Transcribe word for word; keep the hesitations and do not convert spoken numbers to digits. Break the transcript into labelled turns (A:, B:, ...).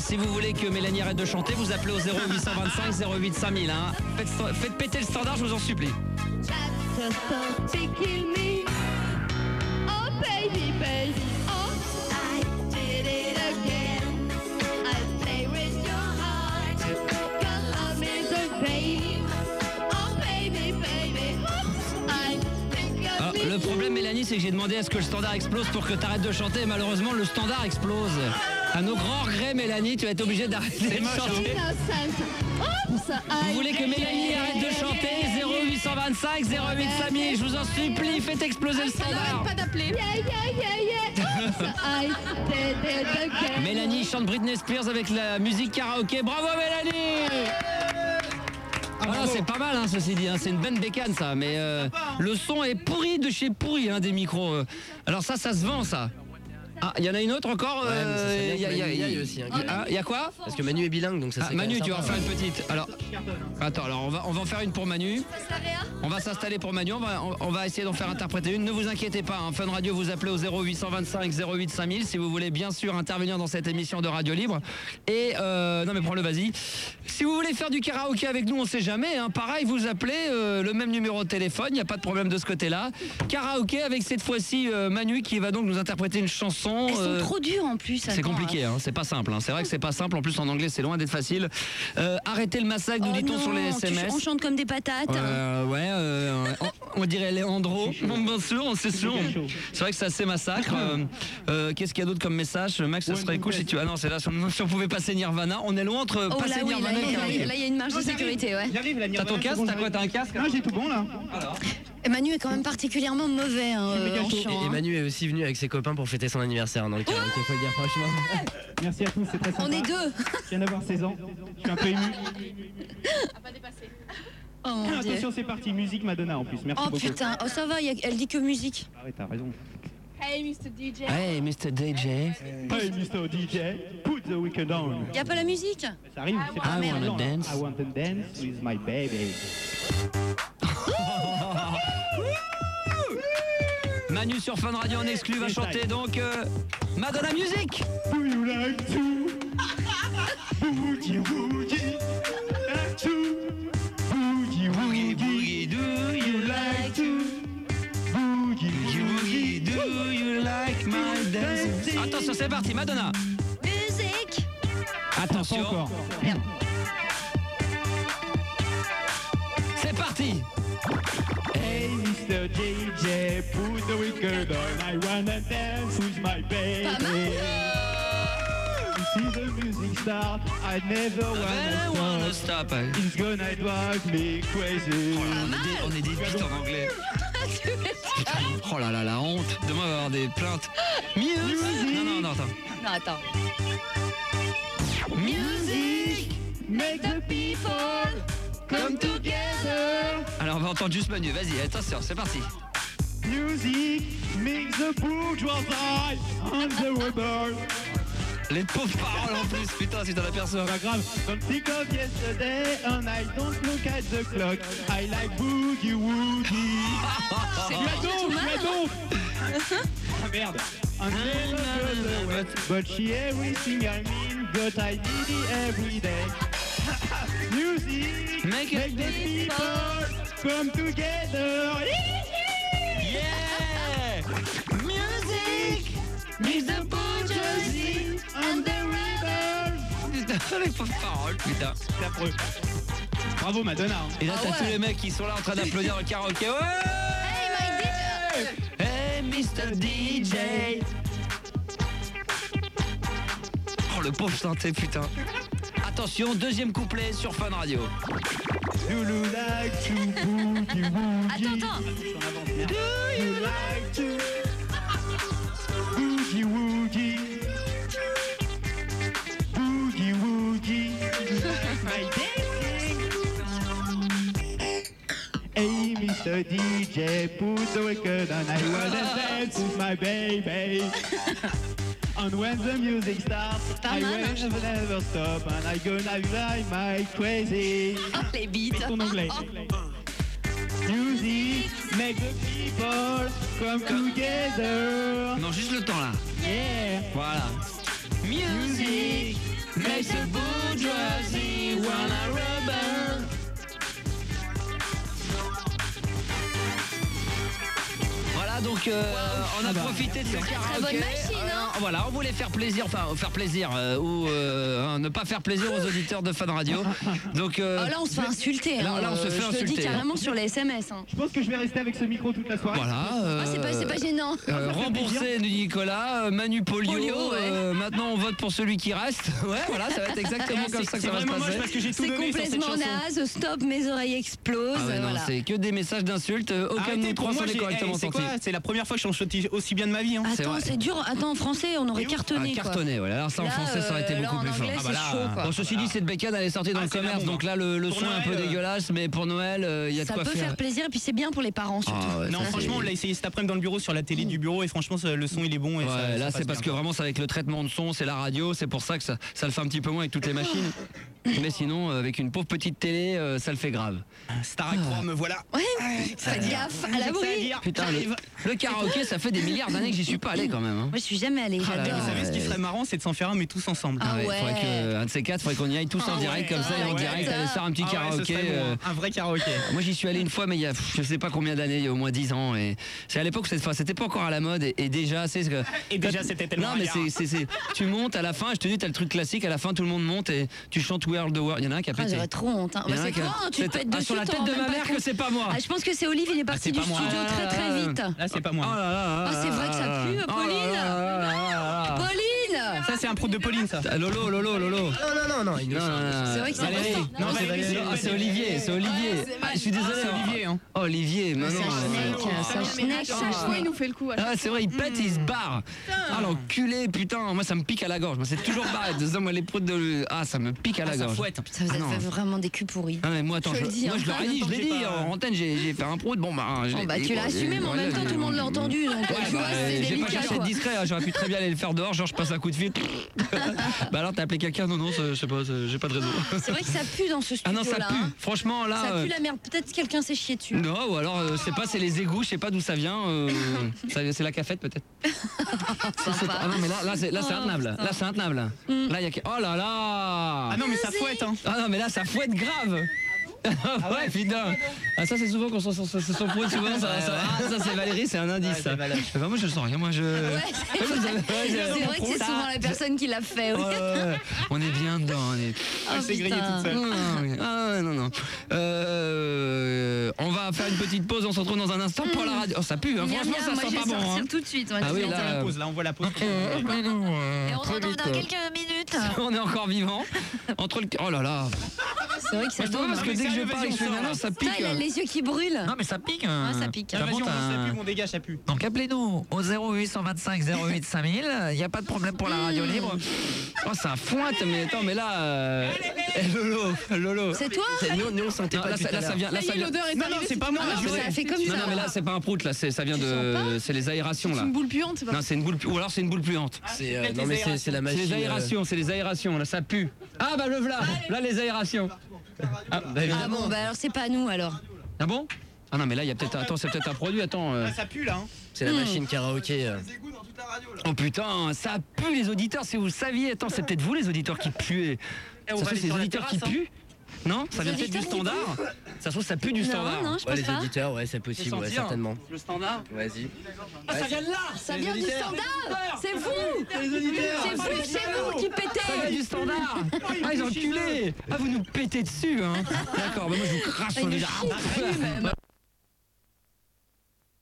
A: si vous voulez que Mélanie arrête de chanter, vous appelez au zéro huit cent vingt-cinq zéro huit cinq mille. Hein. Faites, faites péter le standard, je vous en supplie.
B: Oh baby, baby, oh I did it again. I play with your heart, 'cause love is a game. Oh baby, baby, oh I think
A: Ah,
B: of
A: le problème, Mélanie, c'est que j'ai demandé à ce que le standard explose pour que tu arrêtes de chanter. Et malheureusement, le standard explose. À nos grands regrets, Mélanie, tu vas être obligée d'arrêter de chanter. Vous voulez que Mélanie arrête de chanter? Zéro huit cent vingt-cinq zéro huit cinq mille, je vous en supplie, faites exploser le standard.
B: pas d'appeler. Yeah, yeah, yeah, yeah. Oh, I did it again.
A: Mélanie chante Britney Spears avec la musique karaoké. Bravo Mélanie! Ah, c'est pas mal, hein, ceci dit, hein. C'est une bonne bécane ça, mais euh, le son est pourri de chez pourri, hein, des micros. euh. Alors ça, ça se vend ça. Ah, il y en a une autre encore.
C: Ouais, mais ça serait bien
A: Il y, a-
C: que
A: y a-
C: Manu y
A: y a-
C: aille aussi, hein.
A: Ah, y a quoi?
C: Parce que Manu est bilingue, donc ça
A: Ah,
C: serait
A: Manu,
C: quand
A: tu
C: même
A: vas en
C: sympa.
A: faire une petite. Alors, attends, alors on va, on va en faire une pour Manu. On va s'installer pour Manu. On va, on, on va essayer d'en faire interpréter une. Ne vous inquiétez pas. Hein, Fun Radio, vous appelez au zéro huit cent vingt-cinq zéro huit cinq mille si vous voulez bien sûr intervenir dans cette émission de Radio Libre. Et euh, non mais prends-le, vas-y. Si vous voulez faire du karaoké avec nous, on sait jamais. Hein, pareil, vous appelez euh, le même numéro de téléphone. Il n'y a pas de problème de ce côté-là. Karaoké avec cette fois-ci euh, Manu qui va donc nous interpréter une chanson.
D: Elles sont
A: euh,
D: trop dures en plus.
A: C'est compliqué, hein, c'est pas simple. Hein. C'est vrai que c'est pas simple. En plus, en anglais, c'est loin d'être facile. Euh, arrêtez le massacre, nous
D: Oh
A: dit-on
D: non,
A: sur les S M
D: tu-
A: S.
D: on chante comme des patates.
A: Euh, ouais, euh, on, on dirait Leandro. Bon, bien sûr, c'est sûr. C'est vrai que c'est assez massacre. Euh, euh, Qu'est-ce qu'il y a d'autre comme message? Max, ce serait cool si tu. Ah non, c'est là, si on, si on pouvait passer Nirvana. On est loin entre
D: Oh
A: passer
D: là oui, là,
A: Nirvana et
D: là,
A: karaoké.
D: là, il y a une marge de sécurité, ouais.
E: J'arrive, la
A: T'as ton casque? T'as quoi? T'as un casque?
E: Non, j'ai tout bon là.
D: Et Manu est quand même particulièrement mauvais hein, euh, en
C: Et,
D: chant.
C: et
D: hein.
C: Manu est aussi venu avec ses copains pour fêter son anniversaire dans le karaoké, faut le dire franchement.
E: Merci à tous, c'est très sympa.
D: On est deux.
E: Je viens d'avoir seize ans. Je suis un peu ému.
D: Oh mon Dieu.
E: Attention, c'est parti. Musique Madonna en plus. Merci
D: Oh
E: beaucoup.
D: putain, oh ça va, y a- elle dit que musique.
E: Ah ouais, t'as raison.
B: Hey mister D J.
A: Hey, mister D J.
E: Hey, mister D J, put the weekend on.
D: Y a pas la musique?
E: Ça arrive, c'est
D: Ah,
E: pas
D: merde.
E: mal.
A: I wanna dance.
E: I want to dance with my baby.
A: Manu sur Fun Radio en exclu va chanter donc euh, Madonna Music.
E: Do you like to boogie woogie? Like to boogie woogie? Do you like to boogie woogie?
A: Do you like my dance? Attention, c'est parti, Madonna.
D: Musique.
A: Attention.
E: Pas encore.
D: Merde.
A: C'est parti.
E: Hey, mister D J, put the weekend on. I wanna dance with my baby. You see the music start, I never
A: I
E: wanna
A: wanna
E: stop.
A: stop.
E: It's gonna drive me crazy.
A: On est des, on est des bites en anglais. Oh là là, la honte. Demain, on va avoir des plaintes. Music. Non, non, non, attends.
D: Non, attends.
A: Music.
E: Make the people come together.
A: Alors, on va entendre juste Manu. Vas-y, attention, c'est parti.
E: Music makes the bourgeoisie on the rebel.
A: Les pauvres paroles en plus, putain, si t'en aperçois.
E: Pas grave. Don't think of yesterday and I don't look at the clock. I like boogie woogie.
D: C'est
E: Tu as donc, tu as donc. Ah merde. I never felt the way, but she everything I mean, but I need it every day. Music
A: Make
E: make,
A: it
E: the people come together.
A: Yeah! Music! Makes the bourgeoisie
E: And the rebels.
A: Putain, les pauvres paroles, putain.
E: C'est affreux. Bravo Madonna. hein.
A: Et là,
D: Ah
A: t'as
D: ouais.
A: tous les mecs qui sont là en train d'applaudir dans le karaoké. Ouais!
D: Hey, my D J.
A: Hey, mister D J! Oh, le pauvre synthé, putain. Attention, deuxième couplet sur Fun Radio.
E: Do you like to boogie woogie?
D: Attends, attends.
E: On avance, merde. Do you like to boogie woogie? Boogie woogie. My dancing. Hey, mister D J, put the record on. I wanna dance with my baby. And when the music starts,
D: pas
E: I
D: mal, hein,
E: will never stop. And I gonna fly my crazy.
D: Oh, les bites.
E: Ton anglais. Music make the people come together.
A: Non, juste le temps là.
E: Yeah.
A: Voilà. Music makes the bourgeoisie wanna rebel. Voilà, donc euh, on a profité de ce karaoké.
D: Très bonne machine, hein.
A: Euh, voilà, on voulait faire plaisir, enfin faire plaisir euh, ou euh, hein, ne pas faire plaisir aux auditeurs de Fun Radio. Donc euh,
D: Oh là, on se fait insulter.
A: Là,
D: hein.
A: là, on se fait
D: Je te le dis
A: insulter,
D: carrément sur les S M S. hein.
E: Je pense que je vais rester avec ce micro toute la soirée.
A: voilà. euh,
D: Ah, c'est pas, c'est pas gênant.
A: euh, remboursé du Nicolas, euh, Manu Polio.
D: Polio, ouais.
A: euh, maintenant on vote pour celui qui reste. Ouais, voilà, ça va être exactement comme ça que
F: C'est
A: ça va se
F: vraiment moche
A: passer.
F: parce que j'ai tout
D: C'est
F: donné sur cette
D: complètement
F: chanson.
D: naze. Stop, mes oreilles explosent.
A: Ah ouais, non,
D: voilà.
A: c'est que des messages d'insultes. euh, Aucun de
F: Arrêtez,
A: nous
F: pour
A: trois
F: moi,
A: s'en est
F: j'ai-
A: correctement
F: eh, c'est
A: sorti.
F: quoi C'est la première fois que je chante aussi bien de ma vie. Hein.
A: c'est
D: Attends,
A: vrai.
D: c'est dur. Attends, en français, on aurait
A: Ah,
D: cartonné. quoi.
A: cartonné, voilà. Alors ça en
D: Là,
A: français, ça aurait été
D: euh, là,
A: beaucoup
D: en
A: plus fort.
D: anglais,
F: Ah bah
D: c'est
F: là,
D: chaud, quoi.
A: Bon, ceci dit, cette bécane, elle est sortie dans
F: Ah,
A: le
F: c'est la
A: commerce,
F: bombe,
A: donc là, le, le
F: Pour
A: son est un peu
F: Noël, euh,
A: dégueulasse, mais pour Noël, euh, il y a de
D: Ça
A: quoi
D: peut
A: faire.
D: faire plaisir, et puis c'est bien pour les parents surtout.
A: Ah ouais,
F: Non,
A: ça,
F: franchement, on
A: c'est-
F: l'a essayé cet après-midi dans le bureau sur la télé du bureau et franchement, ça- le son il est bon. Et
A: Ouais,
F: ça, ça
A: là
F: passe
A: c'est parce
F: bien.
A: que vraiment c'est avec le traitement de son, c'est la radio, c'est pour ça que ça, ça le fait un petit peu moins avec toutes les machines. Mais sinon, euh, avec une pauvre petite télé, euh, ça le fait grave.
F: Starac trois, me voilà.
D: Ouais, faites gaffe à
F: Ça à
D: l'abri.
F: dire.
A: Putain, le,
F: J'arrive.
A: le karaoké, ça fait des milliards d'années que j'y suis pas allé quand même. hein.
D: Moi, je suis jamais allée.
A: Ah là là,
D: J'adore.
F: Vous savez ce qui
A: Ouais.
F: serait marrant, c'est de s'en faire un mais tous ensemble.
D: Ah ouais.
A: faudrait que, un de ces quatre, faudrait qu'on y aille tous en
F: Ah
A: direct
F: ouais,
A: comme ça,
F: ah
A: et en
F: ouais.
A: direct, aller se faire un petit
F: Ah ouais, ce
A: karaoké.
F: serait bon,
A: euh,
F: hein. Un vrai karaoké.
A: Moi j'y suis allé une fois mais il y a pff, je sais pas combien d'années, il y a au moins dix ans et c'est à l'époque c'est- enfin, c'était pas encore à la mode et, et déjà c'est ce que
F: Et déjà, c'était tellement
A: non mais
F: ringard.
A: c'est, c'est, c'est- tu montes à la fin, je te dis t'as le truc classique, à la fin tout le monde monte et tu chantes We Are the World. Il y en a un qui a
D: Ah,
A: pété.
D: j'aurais trop honte. hein.
A: Il y
D: Bah,
A: en a
D: c'est
A: qui a-
D: toi, hein, tu te
A: c'est-
D: pètes
A: ah,
D: dessus.
A: sur la
D: t'en
A: tête
D: rends
A: de
D: même
A: ma
D: pas
A: mère
D: compte.
A: que c'est pas moi.
D: Ah, je pense que c'est Olive, il est parti
F: c'est
D: du
F: pas moi.
D: studio très très vite.
F: Là, c'est pas moi.
A: Oh là là,
D: Ah, c'est vrai que ça pue,
A: oh là
D: Pauline.
A: là là là là là.
D: Pauline.
F: Ça, c'est un prout de Pauline, ça.
A: Ah, Lolo, Lolo, Lolo.
C: Non, non, non, non, il nous
A: Non, non, non.
D: C'est vrai que c'est
A: Valérie.
D: important.
A: Non,
D: Non,
A: c'est
F: c'est
A: Valérie.
F: Valérie.
A: Ah, c'est Olivier, c'est Olivier. Ah, je suis désolé.
F: c'est Olivier, hein.
A: Oh, Olivier, mais non.
D: Ça schneck, ça schneck.
B: Chaque fois, il nous fait le coup. à chaque
A: Ah, c'est vrai, il pète et il se barre. Ah, l'enculé, putain, moi ça me pique à la gorge. Moi, c'est toujours barré. Deux hommes, les proutes de. Ah, ça me pique à la
F: Ah, ça
A: gorge.
F: fouette.
D: Ça vous
A: Ah, non.
D: êtes vraiment des culs pourris.
A: Ah, mais moi, attends,
D: Je
A: je,
D: le dis,
A: moi,
D: hein.
A: je l'aurais dit, je l'ai
F: J'ai
A: dit
F: pas-
A: en antenne, j'ai j'ai fait un prout. Bon, bah, je
D: Oh,
A: l'ai
D: bah,
A: dit,
D: tu l'as
A: bon,
D: assumé, mais en même temps, tout le monde l'a entendu. Donc,
A: Ouais,
D: tu
A: bah,
D: vois, c'est
A: j'ai pas
D: délicat.
A: cherché à être
D: quoi.
A: discret, hein, j'aurais pu très bien aller le faire dehors, genre je passe un coup de fil. Bah alors t'as appelé quelqu'un? Non, non, ça- je sais pas, ça- j'ai pas de réseau.
D: C'est vrai que ça pue dans ce
A: Ah non,
D: studio-là.
A: ça pue.
D: hein.
A: Franchement, là.
D: Ça
A: euh,
D: pue la merde. Peut-être que quelqu'un s'est chié dessus.
A: Non, ou alors, euh, je sais pas, c'est les égouts, je sais pas d'où ça vient. euh, ça- c'est la cafette peut-être. Ah non, mais là, là c'est là, c'est
D: Oh,
A: intenable.
D: putain.
A: Là, c'est intenable. Là, il y a. Oh là là.
F: Ah non, mais ça fouette, hein.
A: Ah non, mais là, ça fouette grave. Ah ouais, putain. Ah, ça, c'est souvent qu'on s'en s'en- s'en- s'en fouette souvent. Ça, ça- ah, ça, c'est Valérie, c'est un indice. ça. Enfin, moi, je le sens rien. Moi, je.
D: Ouais, c'est
A: Ouais,
D: vrai.
A: ouais,
D: C'est vrai que c'est
A: ça-
D: souvent la personne qui l'a fait. oui.
A: Ouais, ouais, on est bien dedans. On est...
D: Oh,
F: Elle s'est grillée
D: putain.
F: toute seule.
A: Non, non, ah ouais, non, non. Euh, on va faire une petite pause, on se retrouve dans un instant pour la radio. Oh, ça pue, hein.
D: Miam,
A: franchement,
D: miam,
A: ça
D: moi,
A: sent
D: je
A: pas
D: vais
A: bon.
D: sortir
A: Hein.
D: tout de suite. on va
A: Ah oui,
D: dire.
A: là,
F: On la pause, là, on voit la pause.
D: Et on se retrouve dans quelques minutes.
A: On est encore vivant. Entre le... Oh là là.
D: C'est vrai que ça
A: Je te vois
D: donne.
A: parce que
F: mais
A: dès que je
F: sérieux,
A: parle
F: vas-y,
A: et que je fais
F: on sort,
A: maintenant,
F: là.
A: ça
D: Putain,
A: pique.
D: il a les yeux qui brûlent.
A: Non mais ça pique.
D: Ouais, ça pique.
A: Ça
F: Vas-y,
A: monte
F: on
A: un-
F: ça pue, mon dégât, ça pue.
A: Donc appelez-nous au zéro huit cent vingt-cinq zéro huit cinq mille. Il n'y a pas de problème pour la radio libre. Oh ça fointe, mais attends, mais là, euh... eh, Lolo, Lolo.
D: C'est toi
C: Nous, nous, on sentait
A: Non,
C: pas
A: là,
C: depuis
A: ça,
C: tout à
A: là, ça
C: l'heure.
A: vient, là, ça vient.
F: Non, non, c'est pas moi.
D: Non,
F: je
D: ça
F: sais.
D: fait comme
A: Non,
D: ça.
A: non, mais là, c'est pas un prout, là, c'est, ça vient de, c'est les aérations, là.
B: Une boule puante, c'est pas
A: Non, c'est une boule, pu- ou alors c'est une boule puante.
C: C'est, euh,
F: peut-être
C: non,
F: les
C: mais c'est, c'est la
A: C'est
C: machine.
A: les
C: euh,
A: aérations, c'est les aérations, là, ça pue. Ah bah le voilà, là les aérations. Ah, bah,
D: Ah
A: évidemment.
D: bon, bah alors c'est pas nous alors.
A: Ah bon? Ah non mais là il y a peut-être, attends, c'est peut-être un produit, attends. euh.
F: Ah, ça pue, là. hein.
C: C'est la machine karaoké. euh.
A: Oh putain, ça pue les auditeurs, si vous le saviez. Attends, c'est peut-être vous les auditeurs qui puez.
F: on
A: Ça se
F: va
A: trouve
F: aller
A: c'est les
F: sur la
A: auditeurs qui
F: terrasse, hein.
A: puent? Non? Ça vient peut-être du
D: auditeurs qui
A: standard? Ça se trouve ça pue du
D: Non,
A: standard.
D: non, je
C: Ouais,
D: pense
C: les
D: pas.
C: auditeurs, ouais, c'est possible, ouais,
F: sentir.
C: certainement.
F: Le standard.
C: Vas-y.
F: Ça vient de là.
D: Ça vient du standard. C'est vous. C'est vous chez vous qui
A: Ça vient
D: pétez.
A: du standard. Ah les enculés. Ah vous nous pétez dessus hein. D'accord, bah moi je vous crache sur
D: Il
A: les
D: nous chie dessus, même.